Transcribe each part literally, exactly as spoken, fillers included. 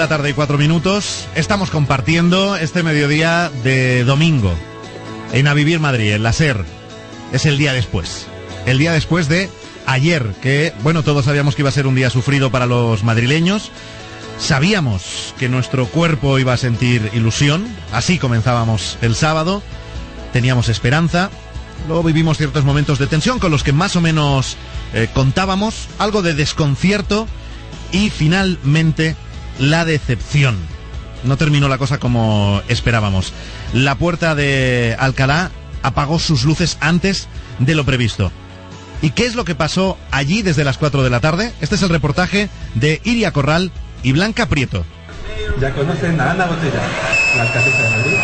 la tarde y cuatro minutos. Estamos compartiendo este mediodía de domingo en A Vivir Madrid, en la SER. Es el día después. El día después de ayer, que, bueno, todos sabíamos que iba a ser un día sufrido para los madrileños. Sabíamos que nuestro cuerpo iba a sentir ilusión. Así comenzábamos el sábado. Teníamos esperanza. Luego vivimos ciertos momentos de tensión con los que más o menos eh, contábamos. Algo de desconcierto. Y finalmente la decepción. No terminó la cosa como esperábamos. La Puerta de Alcalá apagó sus luces antes de lo previsto. ¿Y qué es lo que pasó allí desde las cuatro de la tarde? Este es el reportaje de Iria Corral y Blanca Prieto. Ya conocen a Ana Botella, la alcaldesa de Madrid.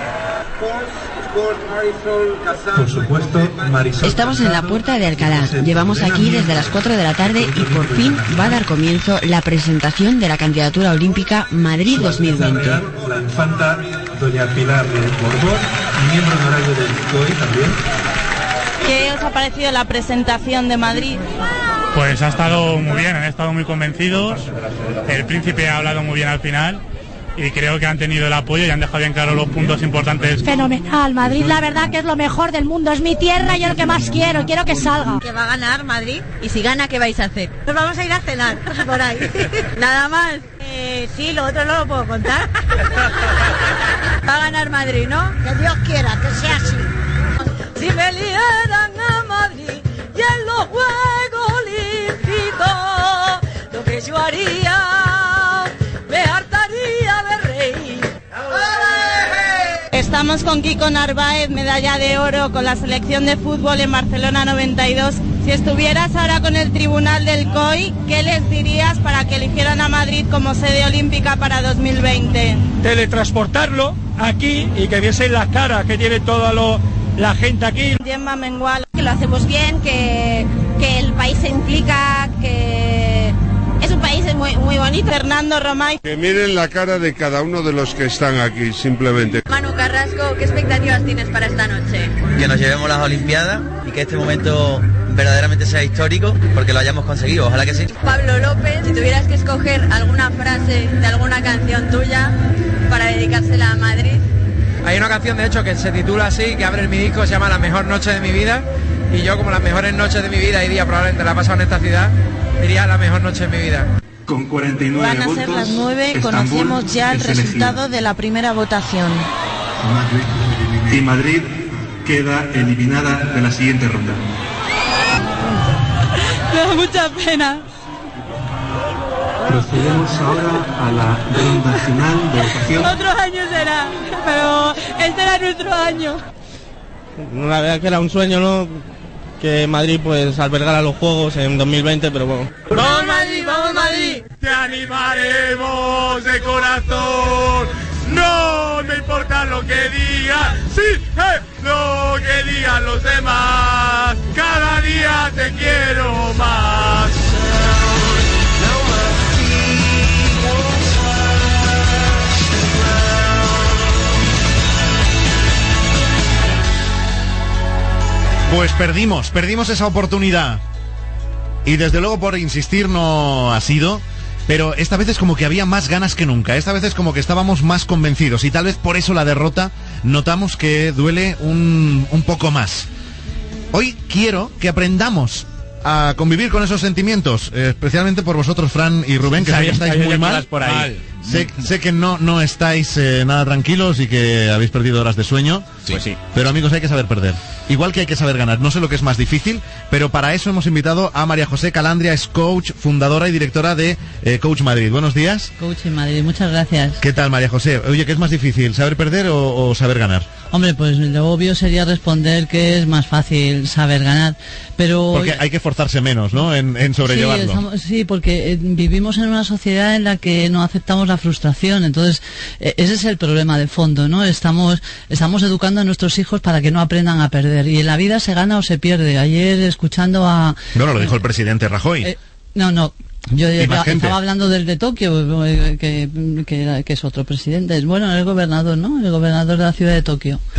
Por supuesto, Marisol. Estamos en la Puerta de Alcalá. Llevamos aquí desde las cuatro de la tarde y por fin va a dar comienzo la presentación de la candidatura olímpica Madrid dos mil veinte. La infanta doña Pilar de Borbón, miembro honorario del C O I también. ¿Qué os ha parecido la presentación de Madrid? Pues ha estado muy bien, han estado muy convencidos. El príncipe ha hablado muy bien al final. Y creo que han tenido el apoyo y han dejado bien claro los puntos importantes. Fenomenal, Madrid la verdad que es lo mejor del mundo, es mi tierra y es lo que más quiero, quiero que salga. Que va a ganar Madrid y si gana, ¿qué vais a hacer? Nos vamos a ir a cenar por ahí. Nada más. Eh, sí, lo otro no lo puedo contar. Va a ganar Madrid, ¿no? Que Dios quiera, que sea así. Si me lieran a Madrid y en los Juegos Olímpicos, lo que yo haría, me hartaría de reír. Estamos con Kiko Narváez, medalla de oro con la selección de fútbol en Barcelona noventa y dos. Si estuvieras ahora con el tribunal del C O I, ¿qué les dirías para que eligieran a Madrid como sede olímpica para dos mil veinte? Teletransportarlo aquí y que viesen las caras que tiene toda lo, la gente aquí. Gemma Mengual. Que lo hacemos bien, que, que el país se implica, que es un país muy, muy bonito. Fernando Romay. Que miren la cara de cada uno de los que están aquí, simplemente. Manu Carrasco, ¿qué expectativas tienes para esta noche? Que nos llevemos las Olimpiadas y que este momento verdaderamente sea histórico, porque lo hayamos conseguido, ojalá que sí. Pablo López, si tuvieras que escoger alguna frase de alguna canción tuya para dedicársela a Madrid. Hay una canción, de hecho, que se titula así, que abre mi disco, se llama La mejor noche de mi vida, y yo, como las mejores noches de mi vida y día probablemente la he pasado en esta ciudad, diría la mejor noche de mi vida. Con cuarenta y nueve Van a votos, ser las nueve, Estambul conocemos ya el resultado elegido de la primera votación. Y Madrid queda eliminada de la siguiente ronda. Me da mucha pena. Procedemos ahora a la ronda final de votación. Otro año será, pero este era nuestro año. La verdad que era un sueño, ¿no? Que Madrid pues albergara los Juegos en dos mil veinte, pero bueno. ¡Vamos Madrid, vamos Madrid! Te animaremos de corazón. No me importa lo que digan, sí, eh, lo que digan los demás. Cada día te quiero más. Pues perdimos, perdimos esa oportunidad. Y desde luego por insistir no ha sido, pero esta vez es como que había más ganas que nunca. Esta vez es como que estábamos más convencidos y tal vez por eso la derrota notamos que duele un, un poco más. Hoy quiero que aprendamos a convivir con esos sentimientos, eh, especialmente por vosotros, Fran y Rubén, que sé que estáis muy mal. Por ahí. Sé, sé que no, no estáis eh, nada tranquilos y que habéis perdido horas de sueño. Sí. Pues sí. Pero amigos, hay que saber perder. Igual que hay que saber ganar. No sé lo que es más difícil, pero para eso hemos invitado a María José Calandria, es coach, fundadora y directora de eh, Coach Madrid. Buenos días. Coach en Madrid, muchas gracias. ¿Qué tal, María José? Oye, ¿qué es más difícil, saber perder o, o saber ganar? Hombre, pues lo obvio sería responder que es más fácil saber ganar, pero... Porque hay que esforzarse menos, ¿no?, en, en sobrellevarlo. Sí, estamos, sí, porque eh, vivimos en una sociedad en la que no aceptamos la frustración, entonces eh, ese es el problema de fondo, ¿no? Estamos, estamos educando a nuestros hijos para que no aprendan a perder, y en la vida se gana o se pierde. Ayer, escuchando a... Bueno, lo dijo el presidente Rajoy. Eh, no, no... Yo estaba, estaba hablando del de Tokio, que, que, que es otro presidente. Es bueno, el gobernador, ¿no? El gobernador de la ciudad de Tokio.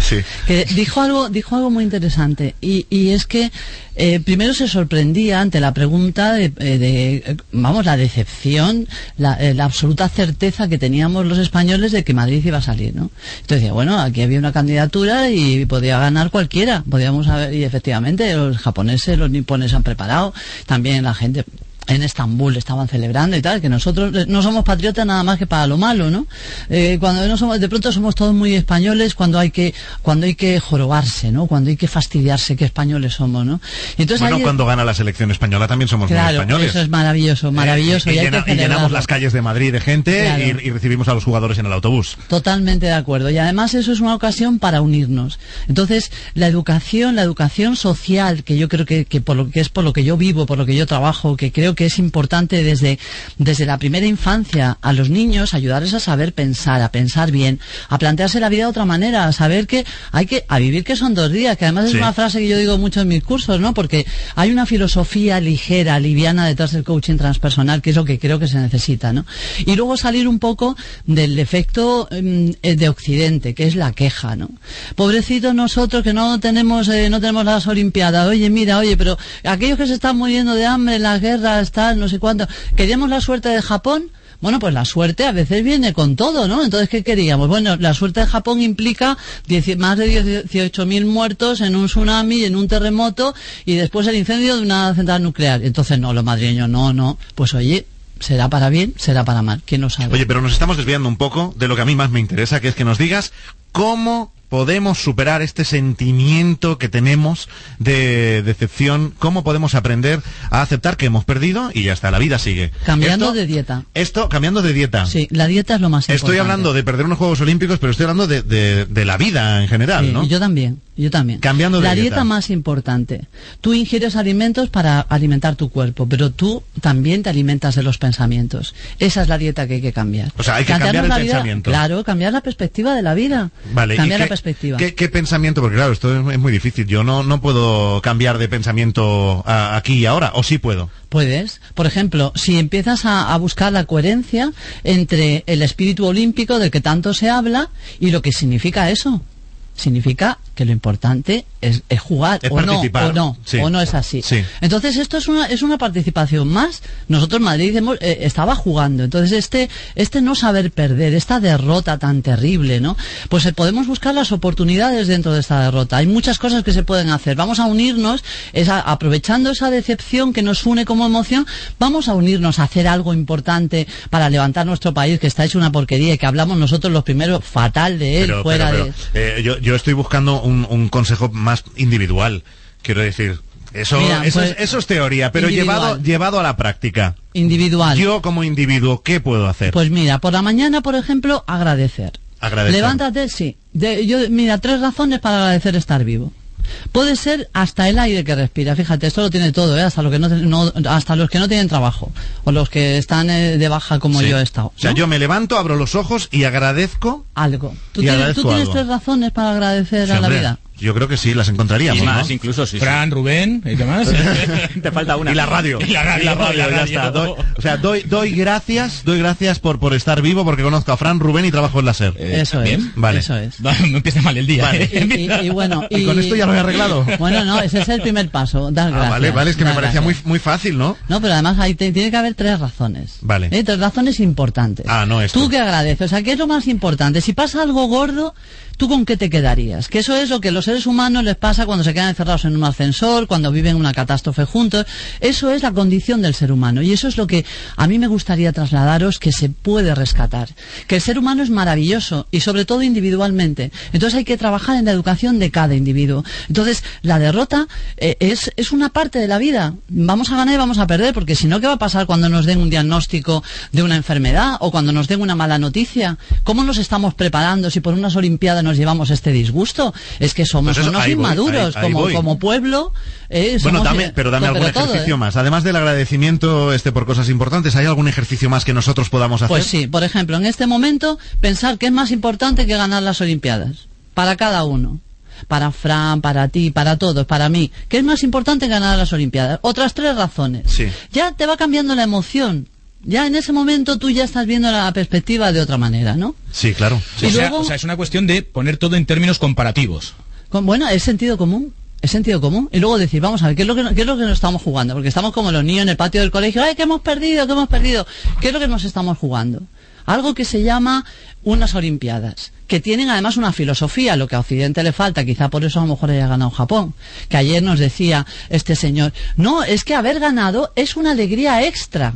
Sí. Que dijo algo, dijo algo muy interesante, y, y es que eh, primero se sorprendía ante la pregunta de, de, de vamos, la decepción, la, eh, la absoluta certeza que teníamos los españoles de que Madrid iba a salir, ¿no? Entonces decía, bueno, aquí había una candidatura y podía ganar cualquiera, podíamos haber, y efectivamente los japoneses, los nipones han preparado, también la gente en Estambul estaban celebrando y tal, que nosotros no somos patriotas nada más que para lo malo, ¿no? Eh, cuando no somos, de pronto somos todos muy españoles cuando hay que cuando hay que jorobarse, ¿no? Cuando hay que fastidiarse, qué españoles somos, ¿no? Y entonces bueno, ahí, cuando gana la selección española también somos claro, muy españoles. Eso es maravilloso, maravilloso. Eh, y, y, hay llena, que y llenamos las calles de Madrid de gente, claro, y, y recibimos a los jugadores en el autobús. Totalmente de acuerdo. Y además eso es una ocasión para unirnos. Entonces, la educación, la educación social, que yo creo que, que por lo que es por lo que yo vivo, por lo que yo trabajo, que creo que es importante desde, desde la primera infancia a los niños, ayudarles a saber pensar, a pensar bien, a plantearse la vida de otra manera, a saber que hay que, a vivir que son dos días, que además es sí. una frase que yo digo mucho en mis cursos, ¿no? Porque hay una filosofía ligera, liviana detrás del coaching transpersonal, que es lo que creo que se necesita, ¿no? Y luego salir un poco del efecto eh, de Occidente, que es la queja, ¿no? Pobrecitos nosotros que no tenemos, eh, no tenemos las Olimpiadas, oye, mira, oye, pero aquellos que se están muriendo de hambre en las guerras, tal, no sé cuánto, ¿queríamos la suerte de Japón? Bueno, pues la suerte a veces viene con todo, ¿no? Entonces, ¿qué queríamos? Bueno, la suerte de Japón implica diez, más de dieciocho mil muertos en un tsunami, en un terremoto, y después el incendio de una central nuclear. Entonces, no, los madrileños, no, no. Pues oye, será para bien, será para mal. ¿Quién lo sabe? Oye, pero nos estamos desviando un poco de lo que a mí más me interesa, que es que nos digas cómo podemos superar este sentimiento que tenemos de decepción, cómo podemos aprender a aceptar que hemos perdido y ya está, la vida sigue. Cambiando esto, de dieta. Esto, cambiando de dieta. Sí, la dieta es lo más importante. Estoy hablando de perder unos Juegos Olímpicos, pero estoy hablando de, de, de la vida en general, sí, ¿no? Yo también, yo también. Cambiando de la dieta. dieta más importante. Tú ingieres alimentos para alimentar tu cuerpo, pero tú también te alimentas de los pensamientos. Esa es la dieta que hay que cambiar. O sea, hay que cambiar el pensamiento. Vida, claro, cambiar la perspectiva de la vida. Vale, cambiar ¿y qué, la perspectiva. ¿qué, qué pensamiento? Porque claro, esto es, es muy difícil. Yo no, no puedo cambiar de pensamiento a, aquí y ahora, ¿o sí puedo? Puedes. Por ejemplo, si empiezas a, a buscar la coherencia entre el espíritu olímpico del que tanto se habla y lo que significa eso. Significa que lo importante es, es jugar, es o no, o no, sí. o no es así. Sí. Entonces esto es una, es una participación más. Nosotros en Madrid hemos, eh, estaba jugando. Entonces este, este no saber perder, esta derrota tan terrible, ¿no? Pues eh, podemos buscar las oportunidades dentro de esta derrota. Hay muchas cosas que se pueden hacer. Vamos a unirnos, esa, aprovechando esa decepción que nos une como emoción, vamos a unirnos a hacer algo importante para levantar nuestro país, que está hecho una porquería y que hablamos nosotros los primeros fatal de él, pero, fuera pero, pero, de... Eh, yo, yo estoy buscando un, un consejo más individual, quiero decir. Eso, Mira, eso, pues, es, eso es teoría, pero llevado, llevado a la práctica. Individual. Yo como individuo, ¿qué puedo hacer? Pues mira, por la mañana, por ejemplo, agradecer. Agradecer. Levántate, sí. De, yo, mira, tres razones para agradecer estar vivo. Puede ser hasta el aire que respira. Fíjate, esto lo tiene todo, ¿eh? Hasta, lo que no, no, hasta los que no tienen trabajo o los que están eh, de baja como sí. yo he estado, ¿no? O sea, yo me levanto, abro los ojos y agradezco algo. ¿Tú y tienes, agradezco ¿tú tienes algo. tres razones para agradecer sí, a la hombre. vida? Yo creo que sí, las encontraríamos. Y más, ¿no? incluso sí. Fran, sí. Rubén, ¿y qué más? Te falta una. Y la radio. Y la radio, y la radio, y la ya radio. está. Doy, o sea, doy, doy gracias, doy gracias por, por estar vivo, porque conozco a Fran, Rubén y trabajo en la SER. Eh, eso bien. es. Vale. Eso es. No empieza mal el día. Vale. ¿eh? Y, y, y bueno, y, ¿Y con esto ya lo he arreglado? Bueno, no, ese es el primer paso. Dar gracias. Ah, vale, vale, es que me parecía muy, muy fácil, ¿no? No, pero además ahí te, tiene que haber tres razones. Vale. ¿Eh? Tres razones importantes. Ah, no, esto. Tú que agradeces, o sea, ¿qué es lo más importante? Si pasa algo gordo, ¿tú con qué te quedarías? Que eso es lo que a los seres humanos les pasa cuando se quedan encerrados en un ascensor, cuando viven una catástrofe juntos. Eso es la condición del ser humano. Y eso es lo que a mí me gustaría trasladaros, que se puede rescatar. Que el ser humano es maravilloso, y sobre todo individualmente. Entonces hay que trabajar en la educación de cada individuo. Entonces, la derrota eh, es, es una parte de la vida. Vamos a ganar y vamos a perder, porque si no, ¿qué va a pasar cuando nos den un diagnóstico de una enfermedad o cuando nos den una mala noticia? ¿Cómo nos estamos preparando si por unas Olimpiadas nos llevamos este disgusto? Es que somos Pues eso, unos ahí voy, inmaduros, ahí- ahí como, voy. como pueblo. Eh, Bueno, somos, dame, eh, pero dame no, algún pero todo, ejercicio ¿eh? más. Además del agradecimiento este por cosas importantes, ¿hay algún ejercicio más que nosotros podamos hacer? Pues sí, por ejemplo, en este momento, pensar qué es más importante que ganar las Olimpiadas. Para cada uno. Para Fran, para ti, para todos, para mí. ¿Qué es más importante que ganar las Olimpiadas? Otras tres razones. Sí. Ya te va cambiando la emoción. Ya en ese momento tú ya estás viendo la perspectiva de otra manera, ¿no? Sí, claro. Sí, Y o, sea, luego- o sea, es una cuestión de poner todo en términos comparativos. Con, bueno, es sentido común. Es sentido común. Y luego decir, vamos a ver, ¿qué es lo que, qué es lo que nos estamos jugando? Porque estamos como los niños en el patio del colegio. ¡Ay, que hemos perdido, que hemos perdido! ¿Qué es lo que nos estamos jugando? Algo que se llama unas Olimpiadas, que tienen además una filosofía, lo que a Occidente le falta, quizá por eso a lo mejor haya ganado Japón. Que ayer nos decía este señor, no, es que haber ganado es una alegría extra.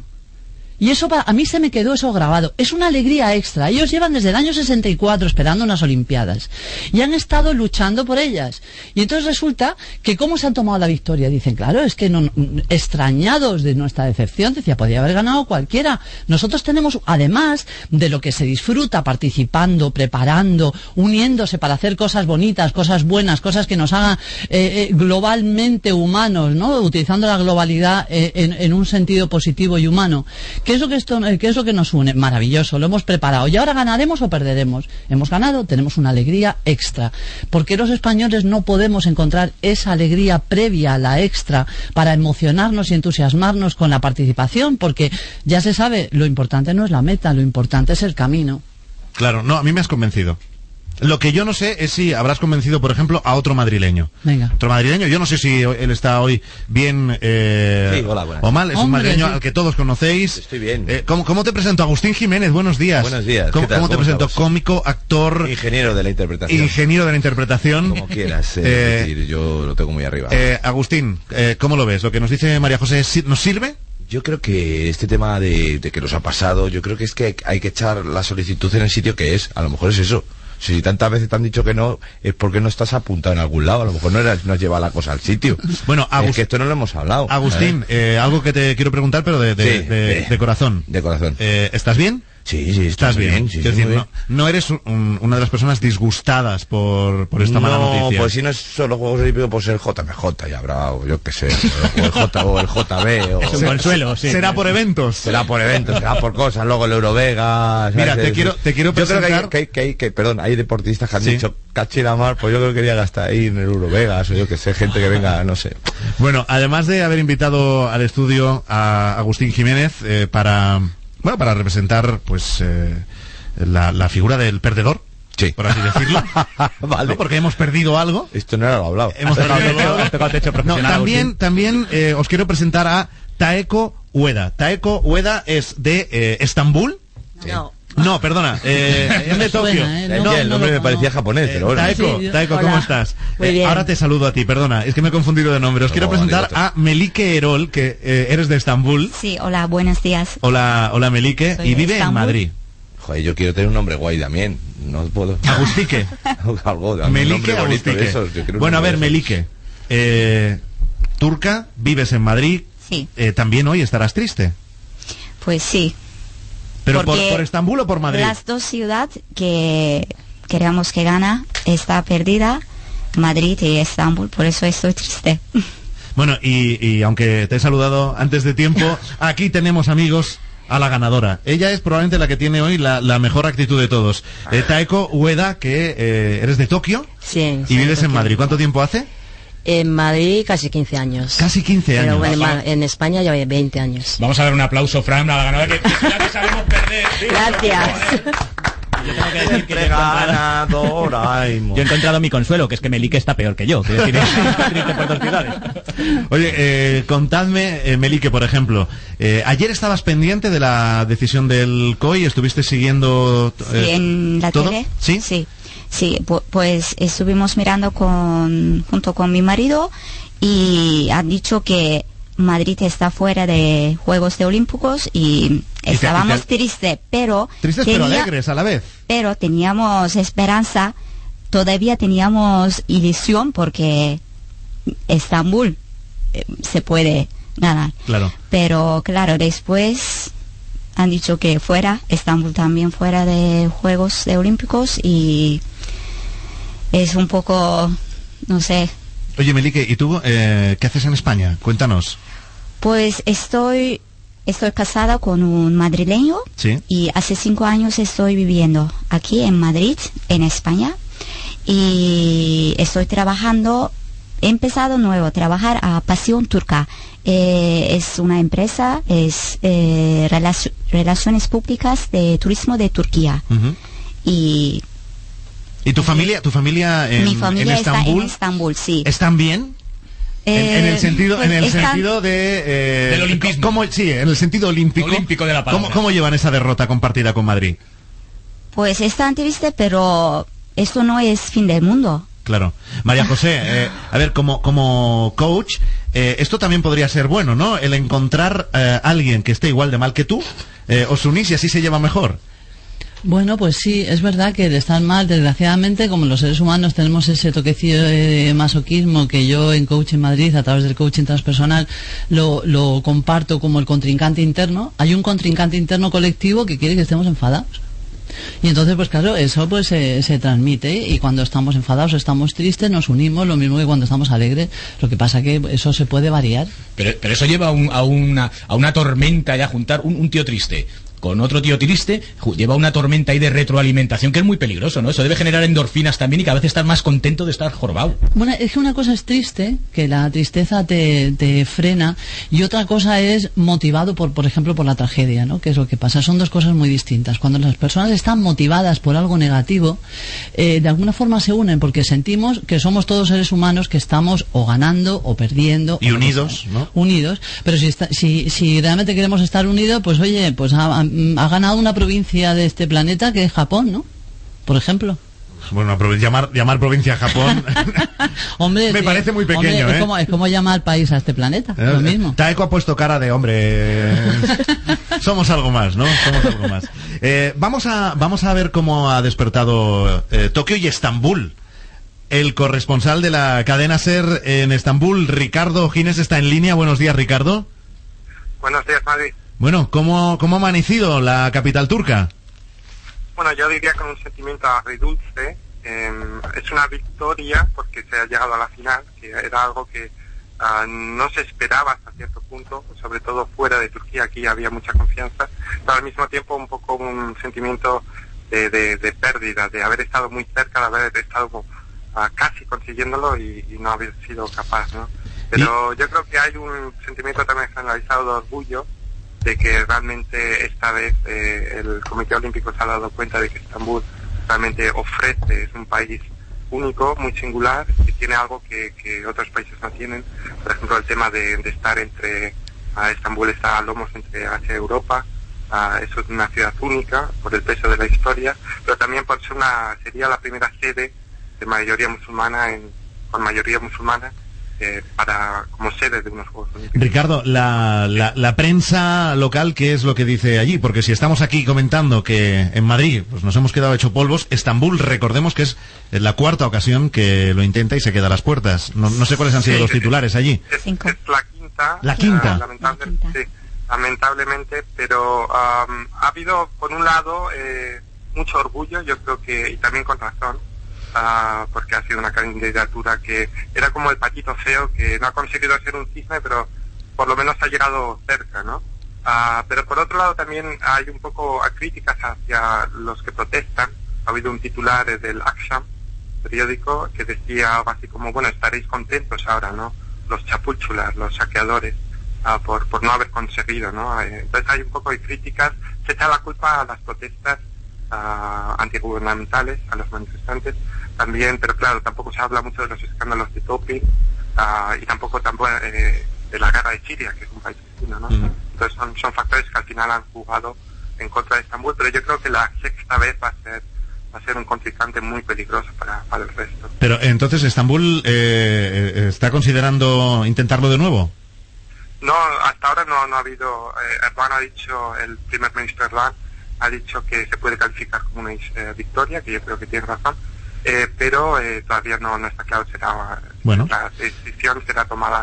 Y eso para, a mí se me quedó eso grabado. Es una alegría extra. Ellos llevan desde el año sesenta y cuatro esperando unas Olimpiadas. Y han estado luchando por ellas. Y entonces resulta que ¿cómo se han tomado la victoria? Dicen, claro, es que no, extrañados de nuestra decepción, decía, podía haber ganado cualquiera. Nosotros tenemos, además de lo que se disfruta participando, preparando, uniéndose para hacer cosas bonitas, cosas buenas, cosas que nos hagan eh, eh, globalmente humanos, ¿no? Utilizando la globalidad eh, en, en un sentido positivo y humano. ¿Qué es lo que esto, qué es lo que nos une? Maravilloso, lo hemos preparado. ¿Y ahora ganaremos o perderemos? Hemos ganado, tenemos una alegría extra. ¿Por qué los españoles no podemos encontrar esa alegría previa a la extra para emocionarnos y entusiasmarnos con la participación? Porque ya se sabe, lo importante no es la meta, lo importante es el camino. Claro, no, a mí me has convencido. Lo que yo no sé es si habrás convencido, por ejemplo, a otro madrileño. Venga. Otro madrileño, yo no sé si él está hoy bien eh, Sí, hola, buenas. o mal. Es un Hombre, madrileño sí. al que todos conocéis. Estoy bien. Eh, ¿cómo, cómo te presento? Agustín Jiménez, buenos días. Buenos días, ¿Cómo, ¿qué tal? cómo te ¿Cómo presento? estamos? Cómico, actor, Ingeniero de la interpretación. ingeniero de la interpretación. Como quieras, eh, Eh, es decir, yo lo tengo muy arriba. eh, Agustín, eh, ¿cómo lo ves? ¿Lo que nos dice María José si- nos sirve? Yo creo que este tema de, de que nos ha pasado, yo creo que es que hay que echar la solicitud en el sitio que es. A lo mejor es eso. Si tantas veces te han dicho que no, es porque no estás apuntado en algún lado. A lo mejor no, era, no has llevado la cosa al sitio. Bueno, es Agus- que esto no lo hemos hablado. Agustín, eh, algo que te quiero preguntar, pero de, de, Sí, de- de- de corazón. De corazón. Eh, ¿Estás bien? Sí, sí, Estás muy bien. sí, Quiero sí, decir, muy no, no eres un- una de las personas disgustadas por, por esta mala no, noticia. pues si no es solo Juegos Olímpicos, pues el J M J y habrá, o yo qué sé, o el J o el J B. O, Es un consuelo, sí. Será por eventos. Será por eventos, será por cosas, luego el Eurovega. Mira, ¿sabes? te quiero- te quiero Yo creo que hay, presentar- que, hay, que, hay- que- perdón, hay deportistas que han Sí. dicho Cachiramar, pues yo creo que quería gastar ahí en el Eurovegas, o yo que sé, gente que venga, no sé. Bueno, además de haber invitado al estudio a Agustín Jiménez eh, para, bueno, para representar, pues, eh, la, la figura del perdedor. Sí. Por así decirlo. Vale. ¿No? Porque hemos perdido algo. Esto no era lo hablado. Hemos Has tocado perdido techo, algo. has tocado techo No, profesional, también, Agustín. también eh, os quiero presentar a Taeko Ueda. Taeko Ueda es de eh, Estambul. No. No, perdona, eh, es de Tokio. Suena, ¿eh? El, No, el no, nombre no, me no. parecía japonés, Eh, pero bueno. Taeko, Sí, Taeko, hola. ¿cómo estás? Muy Eh, bien. ahora te saludo a ti, perdona, es que me he confundido de nombre. Os quiero No, presentar amigote. a Melike Erol, que eh, eres de Estambul. Sí, hola, buenos días. Hola, hola Melike, Soy y de vive en Estambul. Madrid. Joder, yo quiero tener un nombre guay también. No puedo. Agustique. Algo, dame un Melike nombre bonito de Agustique. esos, yo quiero un Bueno, a nombre ver, de esos. Melike, eh, turca, vives en Madrid. Sí, Eh, también hoy estarás triste. pues sí. ¿Pero por, Porque por Estambul o por Madrid? Las dos ciudades que queremos que gana está perdida, Madrid y Estambul, por eso estoy triste. Bueno, y, y aunque te he saludado antes de tiempo, aquí tenemos, amigos, a la ganadora. Ella es probablemente la que tiene hoy la, la mejor actitud de todos. Eh, Taeko Ueda, que eh, eres de Tokio Sí. y vives en Madrid. ¿Cuánto tiempo hace? En Madrid casi quince años. Casi quince Pero años. bueno, en, Ma- en España ya veinte años. Vamos a dar un aplauso, Fran, a la ganadora que ya que sabemos perder. tío. Gracias. Yo tengo que decir que yo he encontrado, Ganadora, yo he encontrado mi consuelo, que es que Melike está peor que yo. Quiero decir, es triste por dos ciudades. Oye, eh, contadme, eh, Melike, por ejemplo, eh, ayer estabas pendiente de la decisión del C O I, estuviste siguiendo Sí, eh, en la todo. tele. ¿Sí? Sí, sí, pu- pues estuvimos mirando con, junto con mi marido y han dicho que Madrid está fuera de Juegos de Olímpicos y te- estábamos y te- tristes, pero, Tristes pero tenía- alegres a la vez. pero teníamos esperanza, todavía teníamos ilusión porque Estambul eh, se puede ganar. Claro. Pero claro, después han dicho que fuera, Estambul también fuera de Juegos de Olímpicos y es un poco, no sé, Oye, Melike, ¿y tú eh, qué haces en España? Cuéntanos. pues estoy, estoy casada con un madrileño Sí. y hace cinco años estoy viviendo aquí en Madrid, en España, y estoy trabajando he empezado nuevo a trabajar a Pasión Turca. Eh, es una empresa, es eh, relac- relaciones públicas de turismo de Turquía. Uh-huh. Y ¿Y tu familia, tu familia en, mi familia en está Estambul? en Estambul, sí. ¿Están bien? Eh, en, en el sentido, pues en el están- sentido de eh, Del olimpismo. ¿cómo, sí, en el sentido olímpico. Olímpico de la palabra. ¿Cómo, cómo llevan esa derrota compartida con Madrid? Pues están tristes, pero esto no es fin del mundo. Claro. María José, eh, a ver, como, como coach, eh, esto también podría ser bueno, ¿no? El encontrar eh, alguien que esté igual de mal que tú, eh, os unís y así se lleva mejor. Bueno, pues sí, es verdad que el estar mal, desgraciadamente, como los seres humanos tenemos ese toquecillo de masoquismo que yo en Coaching Madrid, a través del coaching transpersonal, lo, lo comparto como el contrincante interno. Hay un contrincante interno colectivo que quiere que estemos enfadados. Y entonces, pues claro, eso pues se, se transmite, y cuando estamos enfadados o estamos tristes nos unimos, lo mismo que cuando estamos alegres. Lo que pasa que eso se puede variar. Pero, pero eso lleva a, un- a una, a una tormenta ya, juntar un, un tío triste con otro tío triste, ju- lleva una tormenta ahí de retroalimentación que es muy peligroso, ¿no? Eso debe generar endorfinas también y cada vez estar más contento de estar jorobado. Bueno, es que una cosa es triste, que la tristeza te, te frena, y otra cosa es motivado por, por ejemplo, por la tragedia, ¿no? Que es lo que pasa. Son dos cosas muy distintas. Cuando las personas están motivadas por algo negativo, eh, de alguna forma se unen porque sentimos que somos todos seres humanos que estamos o ganando o perdiendo. Y o unidos, ¿no? Unidos. Pero si, está- si, si realmente queremos estar unidos, pues oye, pues ha, ha ganado una provincia de este planeta que es Japón, ¿no? Por ejemplo. Bueno, prov- llamar, llamar provincia a Japón Hombre, me sí. parece muy pequeño, Hombre, ¿eh? es como, es como llamar país a este planeta, lo mismo. Taeko ha puesto cara de hombre. Somos algo más, ¿no? Somos algo más. Eh, vamos a vamos a ver cómo ha despertado eh, Tokio y Estambul. El corresponsal de la cadena SER en Estambul, Ricardo Gines, está en línea. Buenos días, Ricardo. Buenos días, Madrid. Bueno, ¿cómo, cómo ha amanecido la capital turca? Bueno, yo diría con un sentimiento agridulce. Eh, es una victoria porque se ha llegado a la final, que era algo que uh, no se esperaba hasta cierto punto, sobre todo fuera de Turquía. Aquí había mucha confianza, pero al mismo tiempo un poco un sentimiento de, de, de pérdida, de haber estado muy cerca, de haber estado uh, casi consiguiéndolo y, y no haber sido capaz, ¿no? Pero yo creo que hay un sentimiento también generalizado de orgullo, de que realmente esta vez eh, el Comité Olímpico se ha dado cuenta de que Estambul realmente ofrece, es un país único, muy singular, que tiene algo que, que otros países no tienen. Por ejemplo, el tema de, de estar entre, uh, Estambul está a lomos entre Asia y Europa, uh, eso es una ciudad única por el peso de la historia, pero también por ser una, sería la primera sede de mayoría musulmana, en, con mayoría musulmana, Eh, para como sede de unos Juegos Olímpicos. Ricardo, la, la, la prensa local, ¿qué es lo que dice allí? Porque si estamos aquí comentando que en Madrid pues nos hemos quedado hecho polvos, Estambul, recordemos que es la cuarta ocasión que lo intenta y se queda a las puertas. No, no sé cuáles han sido Sí, los titulares allí. Es, es la quinta. La quinta. Uh, lamentable, la quinta. Sí, lamentablemente, pero um, ha habido, por un lado, eh, mucho orgullo, yo creo que, y también con razón, Uh, porque ha sido una candidatura que era como el patito feo que no ha conseguido ser un cisne, pero por lo menos ha llegado cerca, ¿no? Uh, pero por otro lado también hay un poco a críticas hacia los que protestan. Ha habido un titular del Akşam, periódico, que decía algo así como, bueno, estaréis contentos ahora, ¿no? Los chapulchulas, los saqueadores, uh, por, por no haber conseguido, ¿no? Eh, entonces hay un poco de críticas, se echa la culpa a las protestas uh, antigubernamentales, a los manifestantes también, pero claro, tampoco se habla mucho de los escándalos de doping uh, y tampoco, tampoco eh, de la guerra de Siria, que es un país vecino, ¿no? Mm. Entonces son, son factores que al final han jugado en contra de Estambul, pero yo creo que la sexta vez va a ser va a ser un contrincante muy peligroso para, para el resto. Pero entonces Estambul eh, está considerando intentarlo de nuevo. No, hasta ahora no, no ha habido. Eh, Erdogan ha dicho, el primer ministro Erdogan ha dicho que se puede calificar como una eh, victoria, que yo creo que tiene razón, eh, pero eh, todavía no, no está claro. Será bueno. La decisión será tomada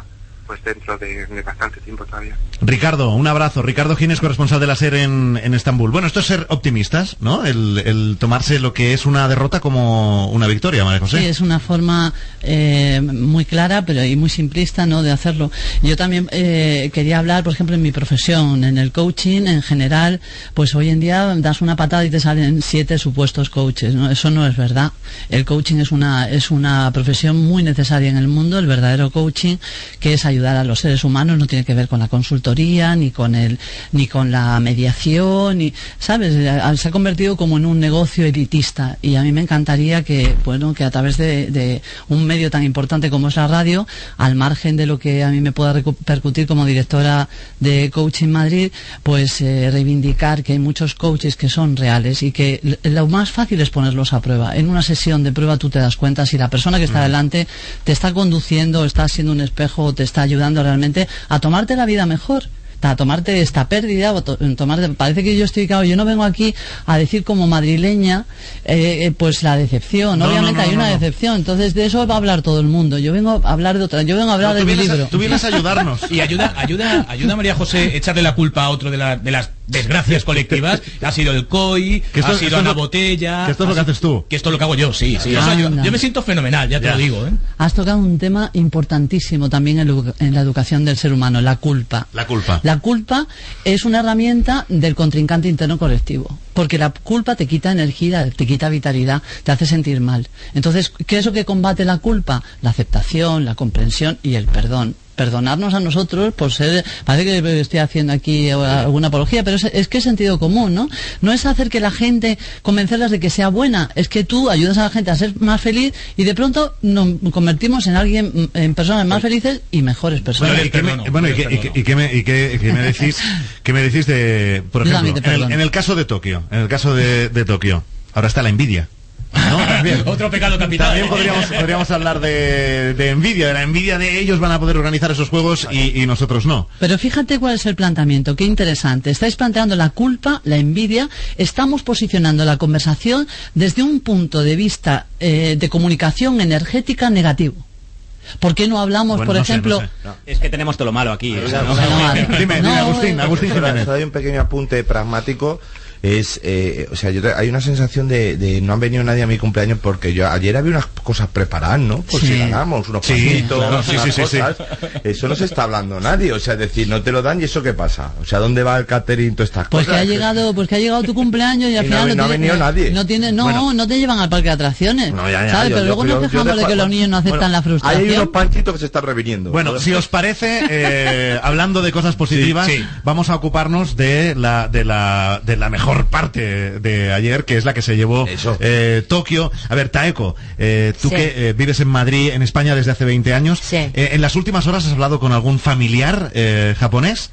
pues dentro de, de bastante tiempo todavía. Ricardo, un abrazo. Ricardo Gines, corresponsal de la SER en, en Estambul. Bueno, esto es ser optimistas, ¿no? El, el tomarse lo que es una derrota como una victoria, María José. Sí, es una forma eh, muy clara pero y muy simplista, ¿no?, de hacerlo. Yo también eh, quería hablar, por ejemplo, en mi profesión, en el coaching en general, pues hoy en día das una patada y te salen siete supuestos coaches, ¿no? Eso no es verdad. El coaching es una es una profesión muy necesaria en el mundo. El verdadero coaching, que es ayudar a los seres humanos, no tiene que ver con la consultoría ni con el ni con la mediación, ni, ¿sabes? Se ha convertido como en un negocio elitista y a mí me encantaría que, bueno, que a través de, de un medio tan importante como es la radio, al margen de lo que a mí me pueda repercutir como directora de Coaching Madrid, pues eh, reivindicar que hay muchos coaches que son reales y que lo más fácil es ponerlos a prueba. En una sesión de prueba tú te das cuenta si la persona que está delante te está conduciendo, está siendo un espejo, te está ayudando realmente a tomarte la vida mejor, a tomarte esta pérdida, o to tomarte, parece que yo estoy, claro, yo no vengo aquí a decir como madrileña eh, pues la decepción, no, obviamente no, no, hay una no, no. decepción, entonces de eso va a hablar todo el mundo. Yo vengo a hablar de otra, yo vengo a hablar no, de mi libro. A, tú vienes a ayudarnos. Y ayuda, ayuda, ayuda María José echarle la culpa a otro de, la, de las desgracias colectivas. Ha sido el C O I, que esto, ha sido Ana Botella. Que esto es lo que haces tú. Que esto es lo que hago yo, sí, sí. O sea, yo, yo me siento fenomenal, ya te ya. lo digo, ¿eh? Has tocado un tema importantísimo también en, en la educación del ser humano, la culpa. La culpa. La culpa es una herramienta del contrincante interno colectivo, porque la culpa te quita energía, te quita vitalidad, te hace sentir mal. Entonces, ¿qué es lo que combate la culpa? La aceptación, la comprensión y el perdón. Perdonarnos a nosotros por ser, parece que estoy haciendo aquí alguna apología, pero es, es que es sentido común, ¿no? No es hacer que la gente, convencerlas de que sea buena, es que tú ayudas a la gente a ser más feliz y de pronto nos convertimos en alguien, en personas más felices y mejores personas. Bueno, ¿y qué me, bueno, ¿y qué, y qué, y qué me, y qué, y qué me decís, qué me decís de, por ejemplo, en el, en el caso de Tokio, en el caso de, de Tokio, ahora está la envidia. ¿No? También. Otro pecado capital. También podríamos, podríamos hablar de, de envidia, de la envidia de ellos van a poder organizar esos juegos y, y nosotros no. Pero fíjate cuál es el planteamiento, qué interesante. Estáis planteando la culpa, la envidia, estamos posicionando la conversación desde un punto de vista eh, de comunicación energética negativo. ¿Por qué no hablamos, bueno, por no ejemplo? Sé, no sé. No. Es que tenemos todo lo malo aquí. O sea, no, no, no, dime, dime, Agustín, Agustín Jiménez. Hay un pequeño apunte pragmático. Es, eh, o sea, yo te, hay una sensación de, de no han venido nadie a mi cumpleaños porque yo ayer había unas cosas preparadas, ¿no? Por sí. si ganamos, unos sí, pasitos, claro, sí, unas sí, cosas. Sí, sí. Eso no se está hablando nadie, o sea, es decir, no te lo dan y eso qué pasa, o sea, ¿dónde va el catering, todas estas pues cosas? Que ha llegado, pues que ha llegado tu cumpleaños y al y final no, no, no tiene, ha venido no, nadie. No tiene, no, bueno, no te llevan al parque de atracciones, no, ya, ya, ¿sabes? Yo, Pero yo, luego yo, nos quejamos de que los niños no aceptan bueno, la frustración. Hay unos panchitos que se están reviniendo. Bueno, si os parece, eh, hablando de cosas positivas, sí, sí. vamos a ocuparnos de la, de la, de la mejor parte de ayer, que es la que se llevó eh, Tokio. A ver, Taeko, eh, tú sí. que eh, vives en Madrid, en España desde hace veinte años, sí. eh, ¿en las últimas horas has hablado con algún familiar eh, japonés?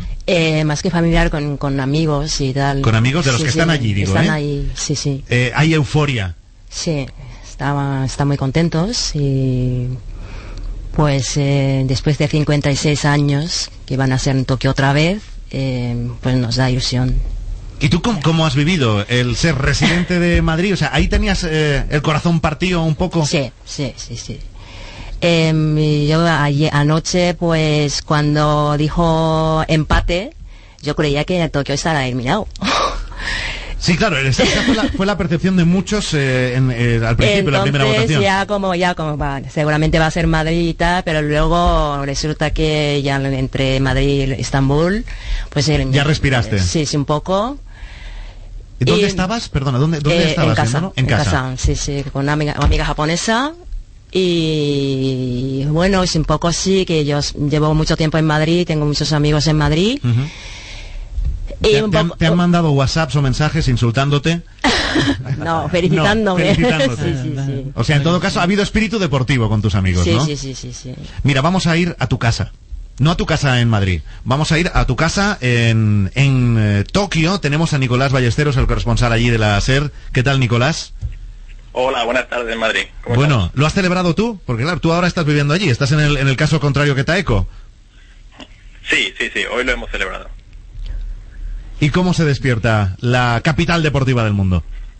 Eh, más que familiar, con, con amigos y tal. Con amigos de los sí, que sí, están allí, digo, están ¿eh? ahí, sí, sí. Eh, ¿Hay euforia? Sí, estaba, están muy contentos y pues eh, después de cincuenta y seis años que van a ser en Tokio otra vez, eh, pues nos da ilusión. ¿Y tú cómo, cómo has vivido el ser residente de Madrid? O sea, ¿ahí tenías eh, el corazón partido un poco? Sí, sí, sí, sí. Eh, yo ayer, anoche, pues, cuando dijo empate, yo creía que Tokio estaba eliminado. Sí, claro, esa fue la, fue la percepción de muchos eh, en, eh, al principio de la primera votación. ya como, ya como, va, seguramente va a ser Madrid y tal, pero luego resulta que ya entre Madrid y Estambul, pues... El, ya respiraste. Eh, sí, sí, un poco. ¿Y dónde y, estabas? Perdona, ¿dónde, dónde eh, estabas? En casa, en, en casa. casa. Sí, sí, con una amiga, una amiga japonesa. Y bueno, es un poco así, que yo llevo mucho tiempo en Madrid, tengo muchos amigos en Madrid. Uh-huh. Y ¿Te, un te, poco, han, ¿Te han mandado WhatsApps o mensajes insultándote? No, felicitándome. No, felicitándote. Sí, sí, sí. O sea, en todo caso, ha habido espíritu deportivo con tus amigos, sí, ¿no? Sí, sí, sí, sí. Mira, vamos a ir a tu casa. No a tu casa en Madrid. Vamos a ir a tu casa en, en eh, Tokio. Tenemos a Nicolás Ballesteros, el corresponsal allí de la SER. ¿Qué tal, Nicolás? Hola, buenas tardes, Madrid. ¿Cómo bueno, estás? ¿lo has celebrado tú? Porque claro, tú ahora estás viviendo allí. ¿Estás en el, en el caso contrario que Taeko? Sí, sí, sí. Hoy lo hemos celebrado. ¿Y cómo se despierta la capital deportiva del mundo?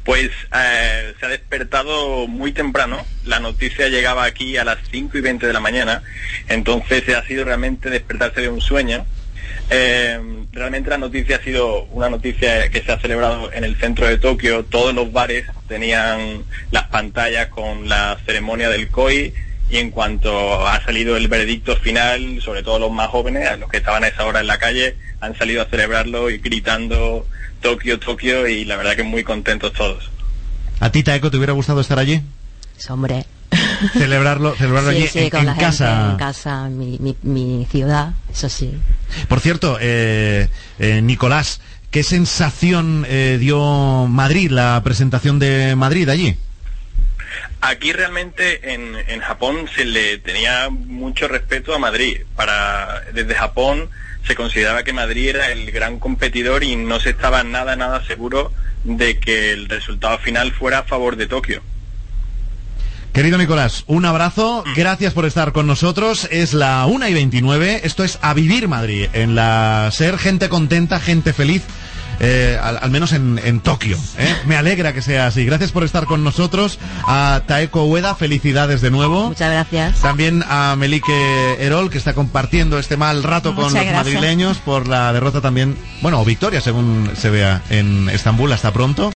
Pues eh, se ha despertado muy temprano, la noticia llegaba aquí a las cinco y veinte de la mañana, entonces ha sido realmente despertarse de un sueño. Eh, realmente la noticia ha sido una noticia que se ha celebrado en el centro de Tokio. Todos los bares tenían las pantallas con la ceremonia del C O I, y en cuanto ha salido el veredicto final, sobre todo los más jóvenes, los que estaban a esa hora en la calle, han salido a celebrarlo y gritando Tokio, Tokio, y la verdad que muy contentos todos. ¿A ti, Taeko, te hubiera gustado estar allí? Sí, hombre. Celebrarlo, celebrarlo sí, allí sí, en, con en la casa. gente, en casa, mi, mi, mi ciudad, eso sí. Por cierto, eh, eh, Nicolás, ¿qué sensación eh, dio Madrid, la presentación de Madrid allí? Aquí realmente en, en Japón se le tenía mucho respeto a Madrid. Para, desde Japón se consideraba que Madrid era el gran competidor y no se estaba nada, nada seguro de que el resultado final fuera a favor de Tokio. Querido Nicolás, un abrazo, gracias por estar con nosotros. Es la una y veintinueve, esto es A Vivir Madrid, en la SER, gente contenta, gente feliz. Eh, al, al menos en, en Tokio, ¿eh? Me alegra que sea así. Gracias por estar con nosotros. A Taeko Ueda, felicidades de nuevo. Muchas gracias. También a Melike Erol, que está compartiendo este mal rato Muchas con los gracias. madrileños por la derrota también, bueno, o victoria según se vea en Estambul. Hasta pronto.